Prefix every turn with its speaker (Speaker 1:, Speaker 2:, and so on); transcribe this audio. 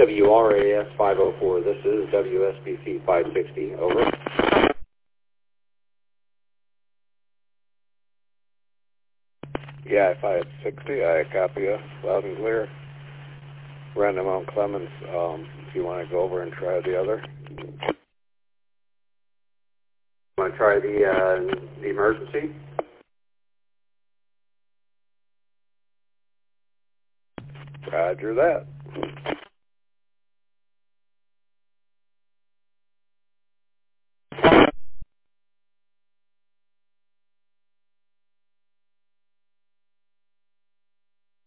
Speaker 1: WRAS 504. This is WSBC 560. Over.
Speaker 2: Yeah, 560. I copy you loud and clear. Random Mount Clemens. If you want to go over and try the other.
Speaker 1: Want to try the emergency?
Speaker 2: Roger that.